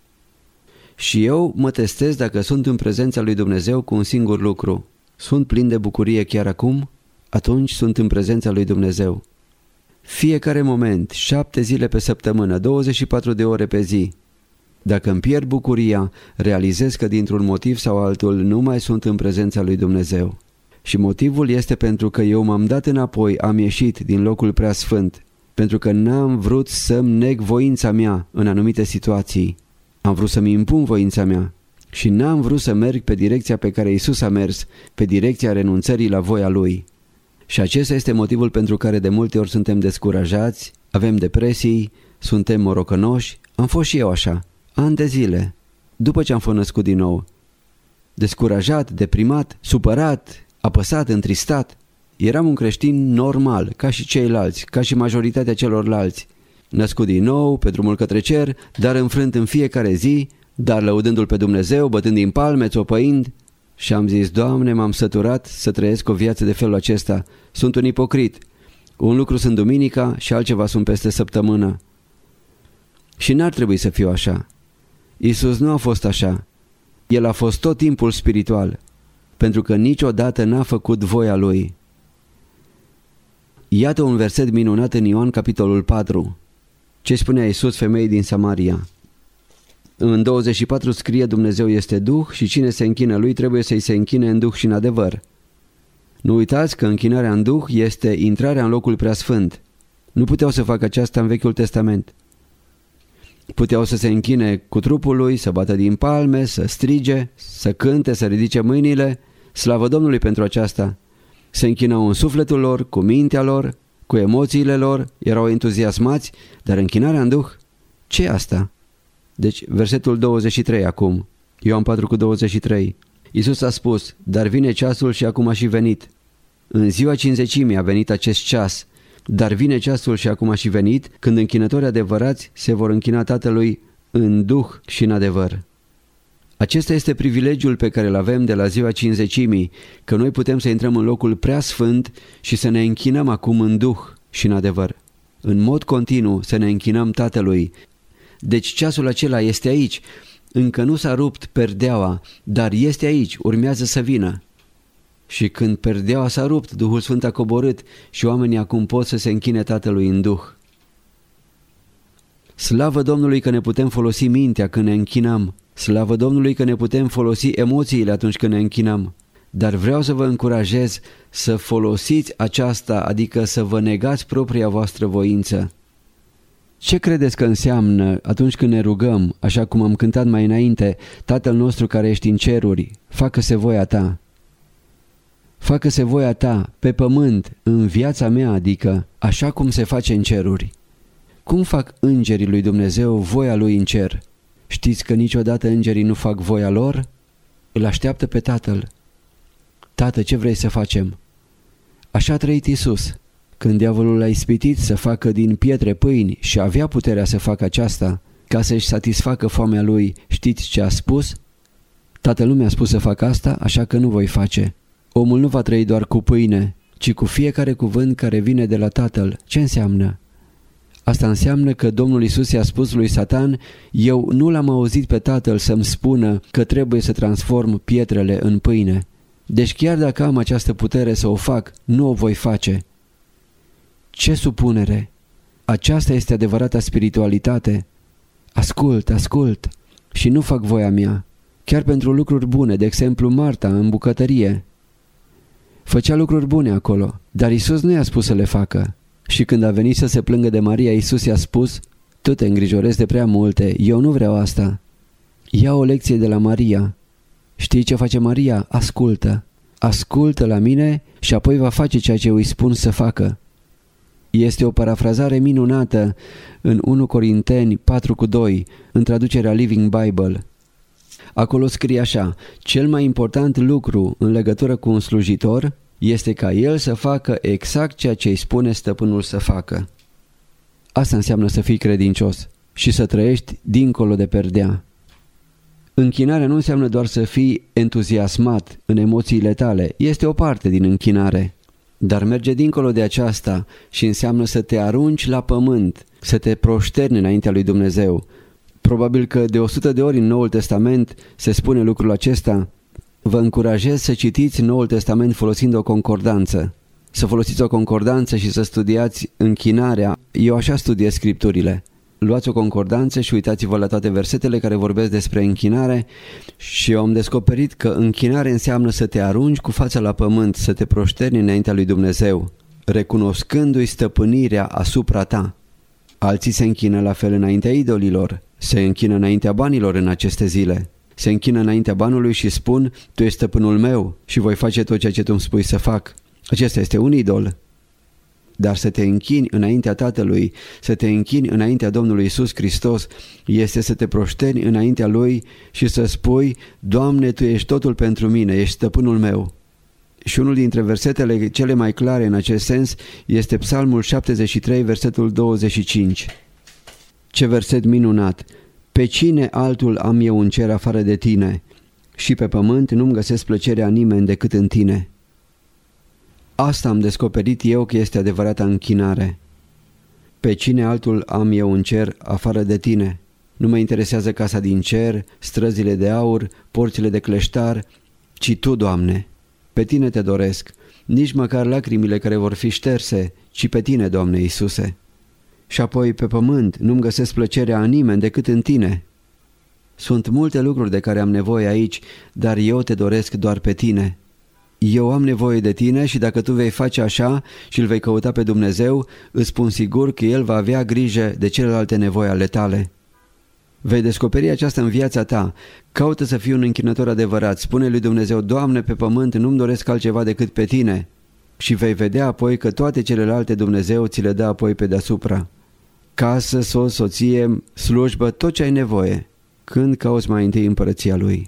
Și eu mă testez dacă sunt în prezența lui Dumnezeu cu un singur lucru. Sunt plin de bucurie chiar acum? Atunci sunt în prezența lui Dumnezeu. Fiecare moment, șapte zile pe săptămână, douăzeci și patru de ore pe zi. Dacă îmi pierd bucuria, realizez că dintr-un motiv sau altul nu mai sunt în prezența lui Dumnezeu. Și motivul este pentru că eu m-am dat înapoi, am ieșit din locul preasfânt, pentru că n-am vrut să-mi neg voința mea în anumite situații. Am vrut să-mi impun voința mea și n-am vrut să merg pe direcția pe care Iisus a mers, pe direcția renunțării la voia Lui. Și acesta este motivul pentru care de multe ori suntem descurajați, avem depresii, suntem morocănoși. Am fost și eu așa, ani de zile, după ce am fost născut din nou. Descurajat, deprimat, supărat, apăsat, întristat. Eram un creștin normal, ca și ceilalți, ca și majoritatea celorlalți. Născut din nou, pe drumul către cer, dar înfrânt în fiecare zi, dar lăudându-L pe Dumnezeu, bătând din palme, țopăind. Și am zis: Doamne, m-am săturat să trăiesc o viață de felul acesta. Sunt un ipocrit. Un lucru sunt duminica și altceva sunt peste săptămână. Și n-ar trebui să fiu așa. Iisus nu a fost așa. El a fost tot timpul spiritual, pentru că niciodată n-a făcut voia Lui. Iată un verset minunat în Ioan capitolul patru. Ce spunea Iisus femeii din Samaria? În douăzeci și patru scrie: Dumnezeu este Duh și cine se închină Lui trebuie să-i se închine în Duh și în adevăr. Nu uitați că închinarea în Duh este intrarea în locul preasfânt. Nu puteau să facă aceasta în Vechiul Testament. Puteau să se închine cu trupul lui, să bată din palme, să strige, să cânte, să ridice mâinile. Slavă Domnului pentru aceasta! Se închinau în sufletul lor, cu mintea lor, cu emoțiile lor, erau entuziasmați, dar închinarea în Duh? Ce e asta? Deci, versetul douăzeci și trei acum, Ioan patru cu douăzeci și trei. Iisus a spus: Dar vine ceasul și acum a și venit. În ziua cincizecimii a venit acest ceas, dar vine ceasul și acum a și venit, când închinătorii adevărați se vor închina Tatălui în Duh și în adevăr. Acesta este privilegiul pe care îl avem de la ziua cincizecimii, că noi putem să intrăm în locul preasfânt și să ne închinăm acum în Duh și în adevăr. În mod continuu să ne închinăm Tatălui. Deci ceasul acela este aici. Încă nu s-a rupt perdeaua, dar este aici, urmează să vină. Și când perdeaua s-a rupt, Duhul Sfânt a coborât și oamenii acum pot să se închine Tatălui în Duh. Slavă Domnului că ne putem folosi mintea când ne închinăm. Slavă Domnului că ne putem folosi emoțiile atunci când ne închinăm. Dar vreau să vă încurajez să folosiți aceasta, adică să vă negați propria voastră voință. Ce credeți că înseamnă atunci când ne rugăm, așa cum am cântat mai înainte: Tatăl nostru care ești în ceruri, facă-se voia ta. Facă-se voia ta pe pământ, în viața mea, adică așa cum se face în ceruri. Cum fac îngerii lui Dumnezeu voia Lui în cer? Știți că niciodată îngerii nu fac voia lor? Îl așteaptă pe Tatăl. Tată, ce vrei să facem? Așa a trăit Iisus. Când diavolul l-a ispitit să facă din pietre pâini și avea puterea să facă aceasta, ca să-și satisfacă foamea lui, știți ce a spus? Tatăl nu mi-a spus să fac asta, așa că nu voi face. Omul nu va trăi doar cu pâine, ci cu fiecare cuvânt care vine de la Tatăl. Ce înseamnă? Asta înseamnă că Domnul Iisus i-a spus lui Satan: eu nu l-am auzit pe Tatăl să-mi spună că trebuie să transform pietrele în pâine. Deci chiar dacă am această putere să o fac, nu o voi face. Ce supunere! Aceasta este adevărata spiritualitate. Ascult, ascult și nu fac voia mea. Chiar pentru lucruri bune, de exemplu Marta în bucătărie. Făcea lucruri bune acolo, dar Iisus nu i-a spus să le facă. Și când a venit să se plângă de Maria, Iisus i-a spus: tu te îngrijorezi de prea multe, eu nu vreau asta. Ia o lecție de la Maria. Știi ce face Maria? Ascultă. Ascultă la mine și apoi va face ceea ce îi spun să facă. Este o parafrazare minunată în unu Corinteni patru cu doi, în traducerea Living Bible. Acolo scrie așa: cel mai important lucru în legătură cu un slujitor este ca el să facă exact ceea ce îi spune stăpânul să facă. Asta înseamnă să fii credincios și să trăiești dincolo de perdea. Închinarea nu înseamnă doar să fii entuziasmat în emoțiile tale, este o parte din închinare. Dar merge dincolo de aceasta și înseamnă să te arunci la pământ, să te proșterni înaintea lui Dumnezeu. Probabil că de o sută de ori în Noul Testament se spune lucrul acesta. Vă încurajez să citiți Noul Testament folosind o concordanță. Să folosiți o concordanță și să studiați închinarea. Eu așa studiez Scripturile. Luați o concordanță și uitați-vă la toate versetele care vorbesc despre închinare și eu am descoperit că închinare înseamnă să te arunci cu fața la pământ, să te proșterni înaintea lui Dumnezeu, recunoscându-i stăpânirea asupra ta. Alții se închină la fel înaintea idolilor, se închină înaintea banilor în aceste zile. Se închină înaintea banului și spun: tu ești stăpânul meu și voi face tot ceea ce tu îmi spui să fac. Acesta este un idol. Dar să te închini înaintea Tatălui, să te închini înaintea Domnului Iisus Hristos, este să te proșteni înaintea Lui și să spui: Doamne, Tu ești totul pentru mine, ești stăpânul meu. Și unul dintre versetele cele mai clare în acest sens este Psalmul șaptezeci și trei, versetul douăzeci și cinci. Ce verset minunat! Pe cine altul am eu în cer afară de Tine? Și pe pământ nu-mi găsesc plăcerea nimeni decât în Tine. Asta am descoperit eu că este adevărata închinare. Pe cine altul am eu în cer afară de Tine? Nu mă interesează casa din cer, străzile de aur, porțile de cleștar, ci Tu, Doamne. Pe Tine te doresc, nici măcar lacrimile care vor fi șterse, ci pe Tine, Doamne Iisuse. Și apoi pe pământ nu-mi găsesc plăcerea a nimeni decât în Tine. Sunt multe lucruri de care am nevoie aici, dar eu te doresc doar pe Tine. Eu am nevoie de Tine și dacă Tu vei face așa și îl vei căuta pe Dumnezeu, îți spun sigur că El va avea grijă de celelalte nevoi ale tale. Vei descoperi aceasta în viața ta. Caută să fii un închinător adevărat. Spune lui Dumnezeu: Doamne, pe pământ nu-mi doresc altceva decât pe Tine. Și vei vedea apoi că toate celelalte Dumnezeu ți le dă apoi pe deasupra. Casă, soț, soție, slujbă, tot ce ai nevoie, când cauți mai întâi împărăția Lui.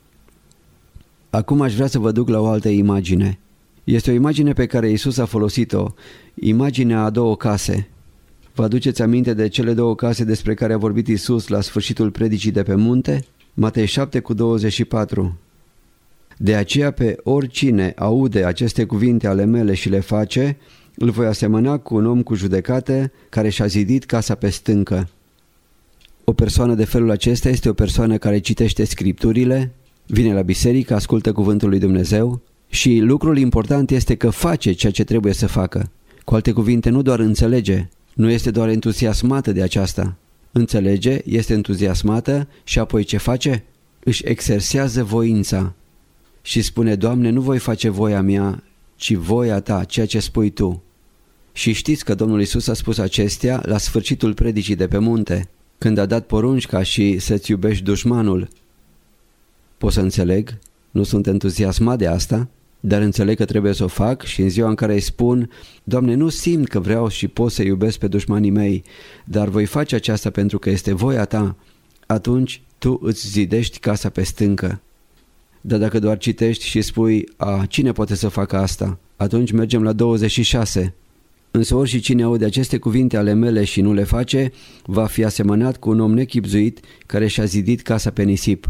Acum aș vrea să vă duc la o altă imagine. Este o imagine pe care Iisus a folosit-o, imaginea a două case. Vă aduceți aminte de cele două case despre care a vorbit Iisus la sfârșitul predicii de pe munte? Matei șapte cu douăzeci și patru. De aceea pe oricine aude aceste cuvinte ale mele și le face, îl voi asemăna cu un om cu judecată care și-a zidit casa pe stâncă. O persoană de felul acesta este o persoană care citește Scripturile, vine la biserică, ascultă cuvântul lui Dumnezeu și lucrul important este că face ceea ce trebuie să facă. Cu alte cuvinte, nu doar înțelege, nu este doar entuziasmată de aceasta. Înțelege, este entuziasmată și apoi ce face? Își exersează voința și spune: Doamne, nu voi face voia mea, ci voia Ta, ceea ce spui Tu. Și știți că Domnul Iisus a spus acestea la sfârșitul predicii de pe munte, când a dat porunci ca și să-ți iubești dușmanul. Pot să înțeleg, nu sunt entuziasmat de asta, dar înțeleg că trebuie să o fac și în ziua în care îi spun: Doamne, nu simt că vreau și pot să iubesc pe dușmanii mei, dar voi face aceasta pentru că este voia Ta, atunci Tu îți zidești casa pe stâncă. Dar dacă doar citești și spui: a, cine poate să facă asta? Atunci mergem la douăzeci și șase. Însă ori și cine aude aceste cuvinte ale mele și nu le face, va fi asemănat cu un om nechibzuit care și-a zidit casa pe nisip.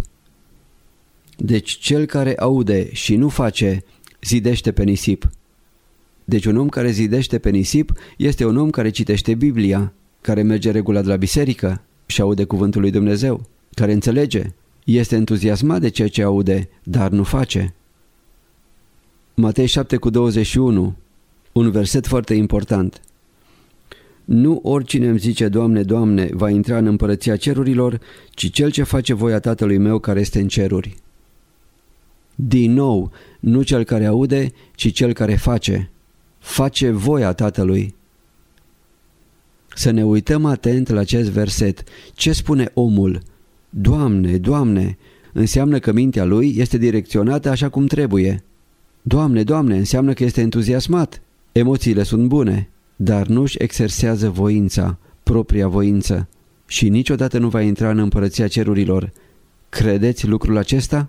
Deci cel care aude și nu face, zidește pe nisip. Deci un om care zidește pe nisip este un om care citește Biblia, care merge regulat la biserică și aude cuvântul lui Dumnezeu, care înțelege, este entuziasmat de ceea ce aude, dar nu face. Matei șapte cu douăzeci și unu, un verset foarte important. Nu oricine îmi zice Doamne, Doamne, va intra în împărăția cerurilor, ci cel ce face voia Tatălui meu care este în ceruri. Din nou, nu cel care aude, ci cel care face. Face voia Tatălui. Să ne uităm atent la acest verset. Ce spune omul? Doamne, Doamne, înseamnă că mintea lui este direcționată așa cum trebuie. Doamne, Doamne, înseamnă că este entuziasmat. Emoțiile sunt bune, dar nu-și exersează voința, propria voință, și niciodată nu va intra în împărăția cerurilor. Credeți lucrul acesta?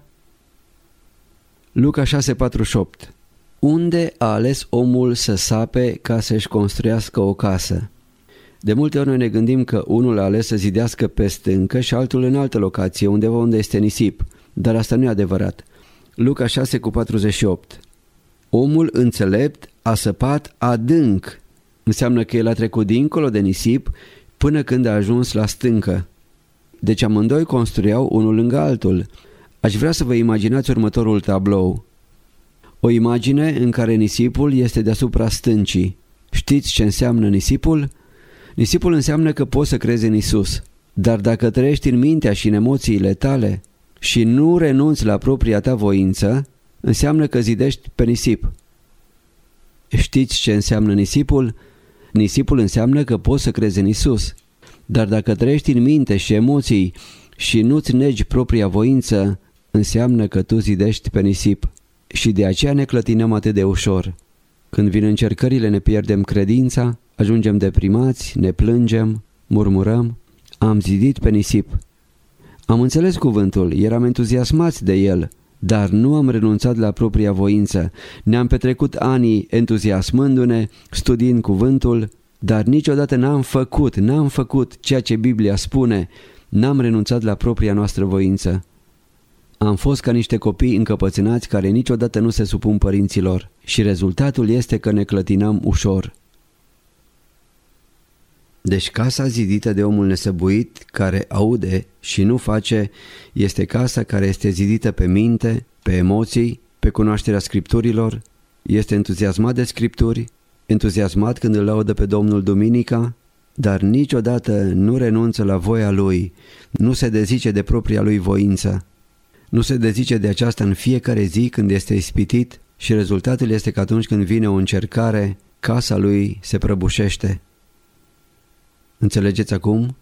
Luca șase patruzeci și opt. Unde a ales omul să sape ca să-și construiască o casă? De multe ori noi ne gândim că unul a ales să zidească pe stâncă și altul în altă locație, undeva unde este nisip, dar asta nu e adevărat. Luca șase cu patruzeci și opt. Omul înțelept a săpat adânc, înseamnă că el a trecut dincolo de nisip până când a ajuns la stâncă. Deci amândoi construiau unul lângă altul. Aș vrea să vă imaginați următorul tablou. O imagine în care nisipul este deasupra stâncii. Știți ce înseamnă nisipul? Nisipul înseamnă că poți să crezi în Isus, dar dacă trăiești în mintea și în emoțiile tale și nu renunți la propria ta voință, înseamnă că zidești pe nisip. Știți ce înseamnă nisipul? Nisipul înseamnă că poți să crezi în Isus, dar dacă trăiești în minte și emoții și nu-ți negi propria voință, înseamnă că tu zidești pe nisip. Și de aceea ne clătinăm atât de ușor. Când vin încercările, ne pierdem credința, ajungem deprimați, ne plângem, murmurăm. Am zidit pe nisip. Am înțeles cuvântul, eram entuziasmați de el, dar nu am renunțat la propria voință. Ne-am petrecut anii entuziasmându-ne, studiind cuvântul, dar niciodată n-am făcut, n-am făcut ceea ce Biblia spune, n-am renunțat la propria noastră voință. Am fost ca niște copii încăpățânați care niciodată nu se supun părinților și rezultatul este că ne clătinăm ușor. Deci casa zidită de omul nesăbuit care aude și nu face este casa care este zidită pe minte, pe emoții, pe cunoașterea scripturilor, este entuziasmat de scripturi, entuziasmat când îl laudă pe Domnul duminica, dar niciodată nu renunță la voia lui, nu se dezice de propria lui voință. Nu se dezice de aceasta în fiecare zi când este ispitit și rezultatul este că atunci când vine o încercare, casa lui se prăbușește. Înțelegeți acum?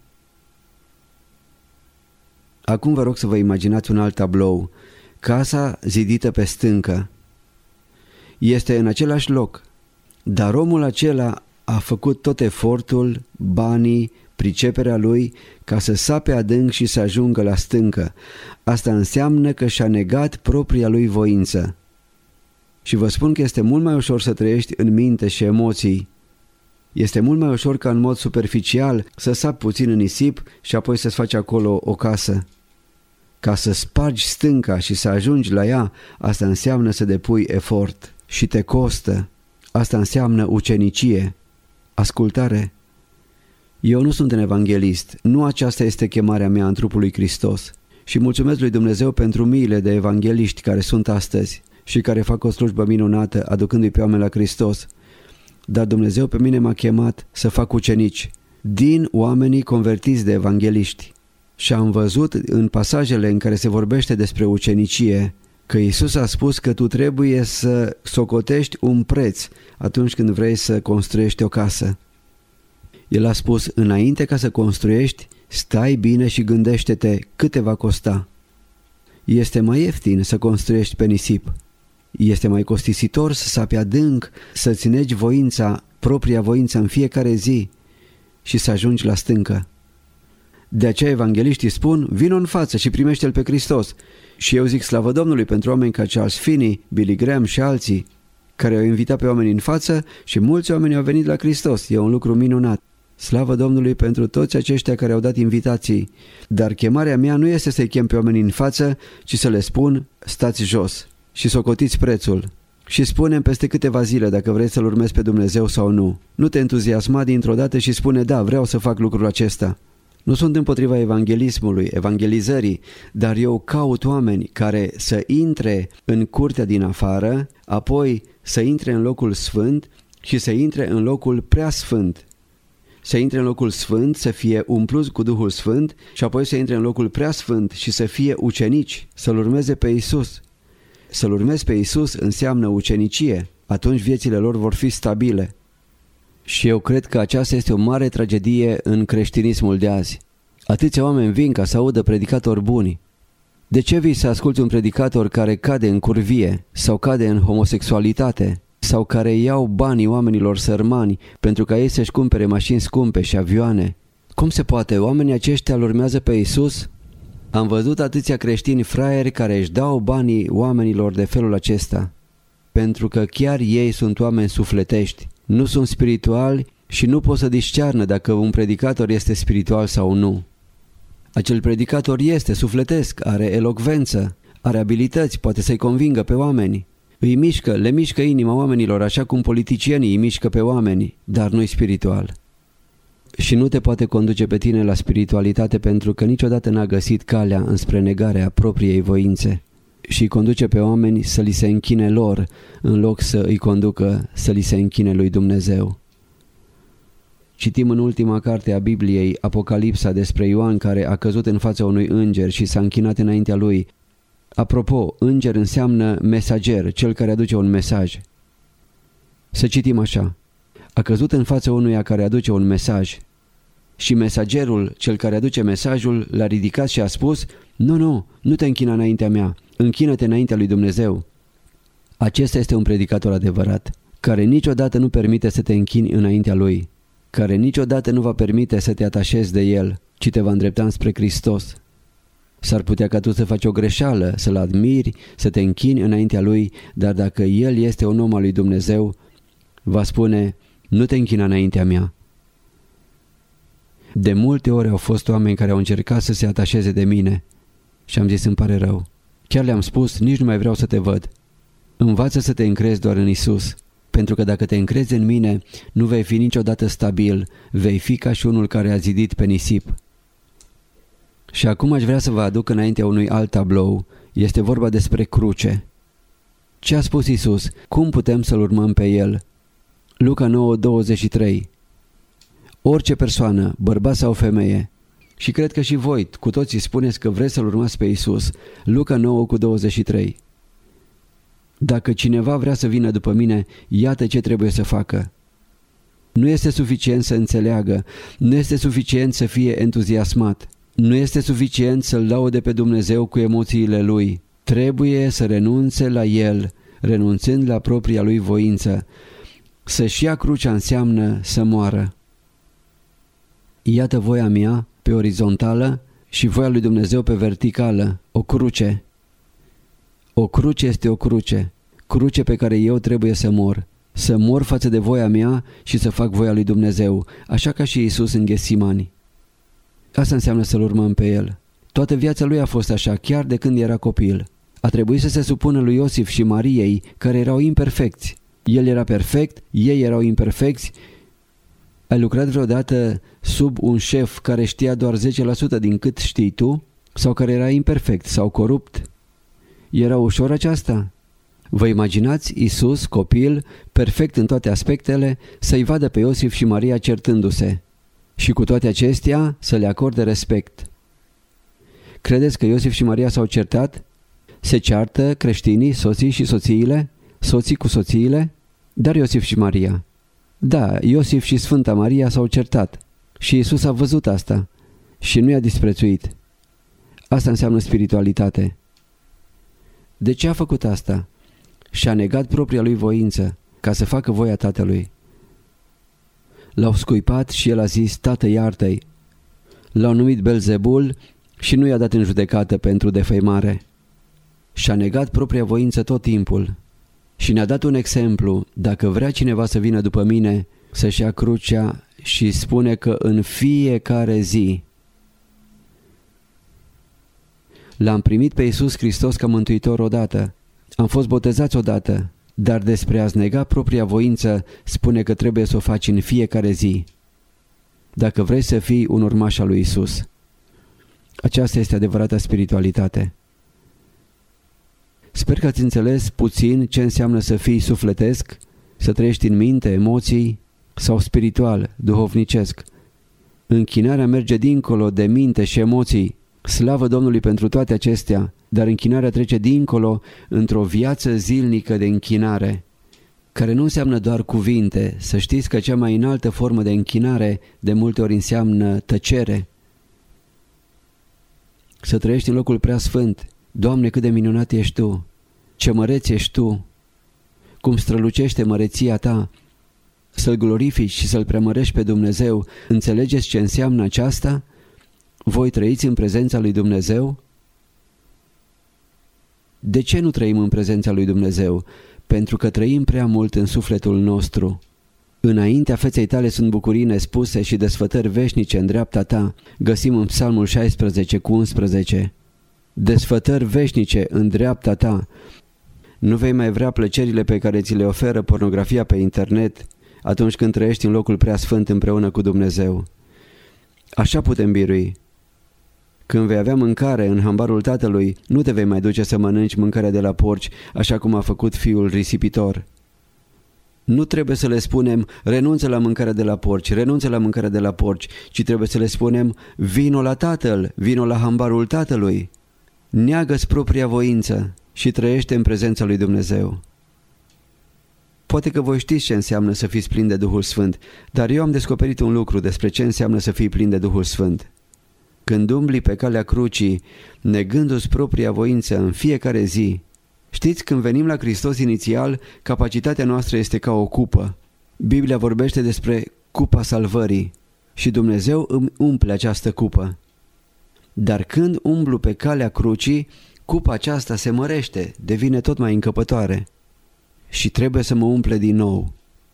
Acum vă rog să vă imaginați un alt tablou. Casa zidită pe stâncă este în același loc, dar omul acela a făcut tot efortul, banii, priceperea lui ca să sape adânc și să ajungă la stâncă. Asta înseamnă că și-a negat propria lui voință. Și vă spun că este mult mai ușor să trăiești în minte și emoții. Este mult mai ușor ca în mod superficial să sapi puțin în nisip și apoi să-ți faci acolo o casă. Ca să spargi stânca și să ajungi la ea, asta înseamnă să depui efort și te costă. Asta înseamnă ucenicie, ascultare. Eu nu sunt un evanghelist, nu aceasta este chemarea mea în trupul lui Hristos. Și mulțumesc lui Dumnezeu pentru miile de evangeliști care sunt astăzi și care fac o slujbă minunată aducându-i pe oameni la Hristos. Dar Dumnezeu pe mine m-a chemat să fac ucenici din oamenii convertiți de evangeliști. Și am văzut în pasajele în care se vorbește despre ucenicie că Iisus a spus că tu trebuie să socotești un preț atunci când vrei să construiești o casă. El a spus, înainte ca să construiești, stai bine și gândește-te cât te va costa. Este mai ieftin să construiești pe nisip. Este mai costisitor să sapi adânc, să-ți negi voința, propria voință în fiecare zi și să ajungi la stâncă. De aceea evangeliștii spun, vino în față și primește-L pe Hristos. Și eu zic slavă Domnului pentru oameni ca Charles Finney, Billy Graham și alții. care au invitat pe oameni în față și mulți oameni au venit la Hristos. E un lucru minunat. Slavă Domnului pentru toți aceștia care au dat invitații. Dar chemarea mea nu este să-i chem pe oameni în față, ci să le spun, stați jos și socotiți prețul. Și spune-mi peste câteva zile dacă vrei să-L urmezi pe Dumnezeu sau nu. Nu te entuziasma dintr-o dată și spune, da, vreau să fac lucrul acesta. Nu sunt împotriva evanghelismului, evangelizării, dar eu caut oameni care să intre în curtea din afară, apoi să intre în locul sfânt și să intre în locul prea sfânt. Să intre în locul sfânt, să fie umpluți cu Duhul Sfânt și apoi să intre în locul prea sfânt și să fie ucenici, să-L urmeze pe Iisus. Să-L urmezi pe Iisus înseamnă ucenicie, atunci viețile lor vor fi stabile. Și eu cred că aceasta este o mare tragedie în creștinismul de azi. Atâția oameni vin ca să audă predicatori buni. De ce vii să asculți un predicator care cade în curvie sau cade în homosexualitate sau care iau banii oamenilor sărmani pentru ca ei să-și cumpere mașini scumpe și avioane? Cum se poate? Oamenii aceștia îl urmează pe Iisus? Am văzut atâția creștini fraieri care își dau banii oamenilor de felul acesta, pentru că chiar ei sunt oameni sufletești, nu sunt spirituali și nu pot să discearnă dacă un predicator este spiritual sau nu. Acel predicator este sufletesc, are elocvență, are abilități, poate să-i convingă pe oameni. Îi mișcă, le mișcă inima oamenilor așa cum politicienii îi mișcă pe oameni, dar nu-i spiritual. Și nu te poate conduce pe tine la spiritualitate pentru că niciodată n-a găsit calea înspre negarea propriei voințe și îi conduce pe oameni să li se închine lor în loc să îi conducă să li se închine lui Dumnezeu. Citim în ultima carte a Bibliei, Apocalipsa, despre Ioan care a căzut în fața unui înger și s-a închinat înaintea lui. Apropo, înger înseamnă mesager, cel care aduce un mesaj. Să citim așa. A căzut în fața unuia care aduce un mesaj și mesagerul, cel care aduce mesajul, l-a ridicat și a spus, nu, nu, nu te închina înaintea mea, închină-te înaintea lui Dumnezeu. Acesta este un predicator adevărat, care niciodată nu permite să te închini înaintea lui, care niciodată nu va permite să te atașezi de el, ci te va îndrepta spre Hristos. S-ar putea ca tu să faci o greșeală, să-l admiri, să te închini înaintea lui, dar dacă el este un om al lui Dumnezeu, va spune, nu te închina înaintea mea. De multe ori au fost oameni care au încercat să se atașeze de mine și am zis, îmi pare rău. Chiar le-am spus, nici nu mai vreau să te văd. Învață să te încrezi doar în Isus, pentru că dacă te încrezi în mine, nu vei fi niciodată stabil, vei fi ca și unul care a zidit pe nisip. Și acum aș vrea să vă aduc înaintea unui alt tablou. Este vorba despre cruce. Ce a spus Isus? Cum putem să-L urmăm pe El? Luca nouă, douăzeci și trei. Orice persoană, bărbat sau femeie, și cred că și voi, cu toții spuneți că vreți să-L urmați pe Isus. Luca nouă cu douăzeci și trei. Dacă cineva vrea să vină după mine, iată ce trebuie să facă. Nu este suficient să înțeleagă, nu este suficient să fie entuziasmat, nu este suficient să-L laude pe Dumnezeu cu emoțiile lui. Trebuie să renunțe la El, renunțând la propria lui voință. Să-și ia crucea înseamnă să moară. Iată voia mea pe orizontală și voia lui Dumnezeu pe verticală, o cruce. O cruce este o cruce, cruce pe care eu trebuie să mor, să mor față de voia mea și să fac voia lui Dumnezeu, așa ca și Iisus în Ghesimani. Asta înseamnă să-L urmăm pe El. Toată viața lui a fost așa, chiar de când era copil. A trebuit să se supună lui Iosif și Mariei, care erau imperfecți. El era perfect, ei erau imperfecți. Ai lucrat vreodată sub un șef care știa doar zece la sută din cât știi tu? Sau care era imperfect sau corupt? Era ușor aceasta? Vă imaginați Iisus, copil, perfect în toate aspectele, să-i vadă pe Iosif și Maria certându-se și cu toate acestea să le acorde respect. Credeți că Iosif și Maria s-au certat? Se ceartă creștinii, soții și soțiile? Soții cu soțiile? Dar Iosif și Maria. Da, Iosif și Sfânta Maria s-au certat și Iisus a văzut asta și nu i-a disprețuit. Asta înseamnă spiritualitate. De ce a făcut asta? Și-a negat propria lui voință ca să facă voia Tatălui. L-au scuipat și el a zis, Tată, iartă-i. L-au numit Belzebul și nu i-a dat în judecată pentru defăimare. Și-a negat propria voință tot timpul. Și ne-a dat un exemplu: dacă vrea cineva să vină după mine, să-și ia crucea, și spune că în fiecare zi. L-am primit pe Iisus Hristos ca mântuitor odată, am fost botezați odată, dar despre a-ți nega propria voință spune că trebuie să o faci în fiecare zi, dacă vrei să fii un urmaș al lui Iisus. Aceasta este adevărata spiritualitate. Sper că ați înțeles puțin ce înseamnă să fii sufletesc, să trăiești în minte, emoții, sau spiritual, duhovnicesc. Închinarea merge dincolo de minte și emoții. Slavă Domnului pentru toate acestea, dar închinarea trece dincolo într-o viață zilnică de închinare, care nu înseamnă doar cuvinte. Să știți că cea mai înaltă formă de închinare de multe ori înseamnă tăcere. Să trăiești în locul preasfânt. Doamne, cât de minunat ești Tu! Ce măreț ești Tu! Cum strălucește măreția Ta! Să-L glorifici și să-L preamărești pe Dumnezeu. Înțelegeți ce înseamnă aceasta? Voi trăiți în prezența lui Dumnezeu? De ce nu trăim în prezența lui Dumnezeu? Pentru că trăim prea mult în sufletul nostru. Înaintea feței tale sunt bucurii nespuse și desfătări veșnice în dreapta ta. Găsim în Psalmul șaisprezece cu unsprezece. Desfătări veșnice în dreapta ta. Nu vei mai vrea plăcerile pe care ți le oferă pornografia pe internet atunci când trăiești în locul preasfânt împreună cu Dumnezeu. Așa putem birui. Când vei avea mâncare în hambarul Tatălui, nu te vei mai duce să mănânci mâncarea de la porci, așa cum a făcut fiul risipitor. Nu trebuie să le spunem, renunță la mâncarea de la porci, renunță la mâncarea de la porci, ci trebuie să le spunem, vino la Tatăl, vino la hambarul Tatălui. Neagă-ți propria voință și trăiește în prezența lui Dumnezeu. Poate că voi știți ce înseamnă să fiți plini de Duhul Sfânt, dar eu am descoperit un lucru despre ce înseamnă să fii plin de Duhul Sfânt. Când umbli pe calea crucii, negându-ți propria voință în fiecare zi, știți, când venim la Hristos inițial, capacitatea noastră este ca o cupă. Biblia vorbește despre cupa salvării și Dumnezeu îmi umple această cupă. Dar când umblu pe calea crucii, cupa aceasta se mărește, devine tot mai încăpătoare și trebuie să mă umple din nou.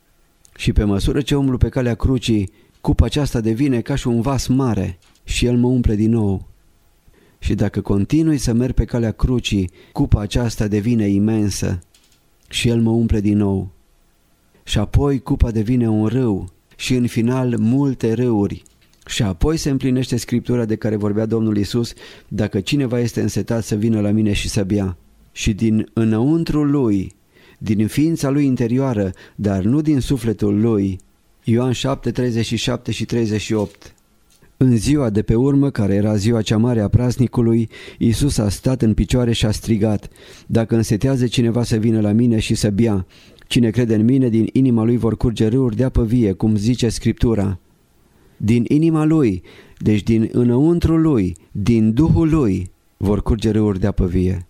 Și pe măsură ce umblu pe calea crucii, cupa aceasta devine ca și un vas mare și el mă umple din nou. Și dacă continui să merg pe calea crucii, cupa aceasta devine imensă și el mă umple din nou. Și apoi cupa devine un râu și în final multe râuri. Și apoi se împlinește Scriptura de care vorbea Domnul Iisus, dacă cineva este însetat să vină la mine și să bea. Și din înăuntrul lui, din ființa lui interioară, dar nu din sufletul lui. Ioan șapte, treizeci și șapte și treizeci și opt. În ziua de pe urmă, care era ziua cea mare a praznicului, Iisus a stat în picioare și a strigat, dacă însetează cineva să vină la mine și să bea, cine crede în mine, din inima lui vor curge râuri de apă vie, cum zice Scriptura. Din inima lui, deci din înăuntrul lui, din Duhul lui, vor curge râuri de apă vie.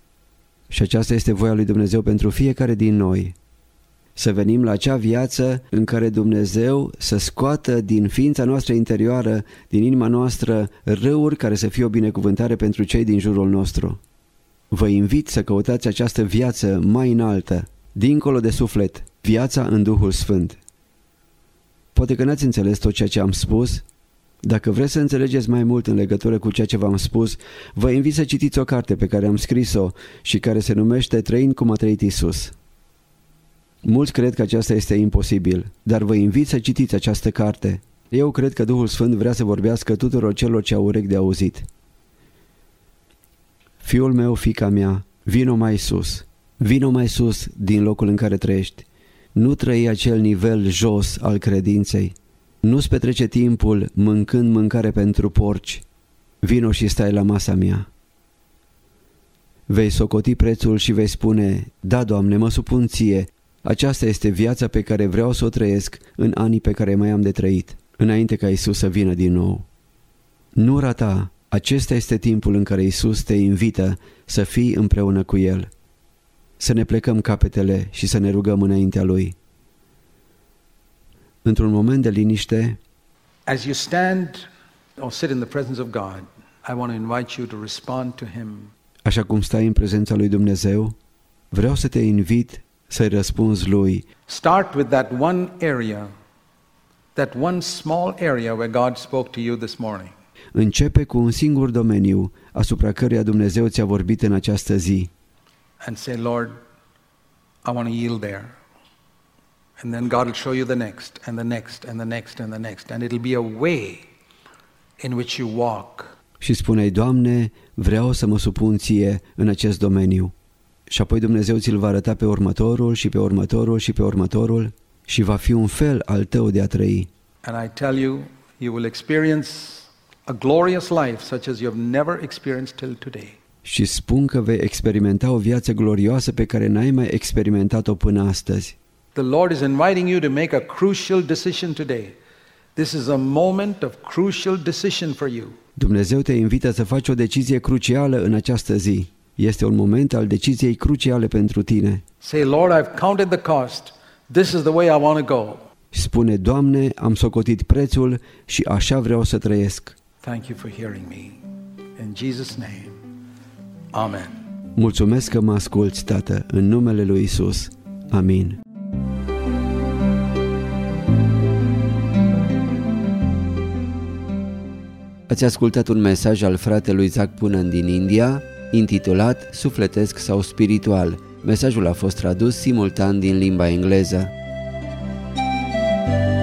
Și aceasta este voia lui Dumnezeu pentru fiecare din noi. Să venim la acea viață în care Dumnezeu să scoată din ființa noastră interioară, din inima noastră, râuri care să fie o binecuvântare pentru cei din jurul nostru. Vă invit să căutați această viață mai înaltă, dincolo de suflet, viața în Duhul Sfânt. Poate că n-ați înțeles tot ceea ce am spus. Dacă vreți să înțelegeți mai mult în legătură cu ceea ce v-am spus, vă invit să citiți o carte pe care am scris-o și care se numește Trăind cum a trăit Iisus. Mulți cred că aceasta este imposibil, dar vă invit să citiți această carte. Eu cred că Duhul Sfânt vrea să vorbească tuturor celor ce au urechi de auzit. Fiul meu, fiica mea, vino mai sus, vino mai sus din locul în care trăiești. Nu trăi acel nivel jos al credinței. Nu-ți petrece timpul mâncând mâncare pentru porci. Vino și stai la masa mea. Vei socoti prețul și vei spune, da, Doamne, mă supun ție. Aceasta este viața pe care vreau să o trăiesc în anii pe care mai am de trăit, înainte ca Iisus să vină din nou. Nu rata, acesta este timpul în care Iisus te invită să fii împreună cu El. Să ne plecăm capetele și să ne rugăm înaintea Lui. Într-un moment de liniște, as you stand or sit in the presence of God, I want to invite you to respond to Him. Așa cum stai în prezența lui Dumnezeu, vreau să te invit să-i răspunzi lui. Start with that one area, that one small area where God spoke to you this morning. Începe cu un singur domeniu asupra căruia Dumnezeu ți-a vorbit în această zi. And say, Lord, I want to yield there. And then God will show you the next, and the next, and the next, and the next. And it'll be a way in which you walk. Și spune-i, Doamne, vreau să mă supun ție în acest domeniu. Și apoi Dumnezeu ți-l va arăta pe următorul și pe următorul și pe următorul și va fi un fel al tău de a trăi. And I tell you, you will experience a glorious life such as you have never experienced till today. Și spun că vei experimenta o viață glorioasă pe care n-ai mai experimentat-o până astăzi. The Lord is inviting you to make a crucial decision today. This is a moment of crucial decision for you. Dumnezeu te invită să faci o decizie crucială în această zi. Este un moment al deciziei cruciale pentru tine. Say, Lord, I've counted the cost. This is the way I want to go. Spune, Doamne, am socotit prețul și așa vreau să trăiesc. Thank you for hearing me. In Jesus' name. Amen. Mulțumesc că mă asculți, Tată, în numele lui Isus. Amin. Ați ascultat un mesaj al fratelui Zac Punan din India, intitulat Sufletesc sau spiritual. Mesajul a fost tradus simultan din limba engleză.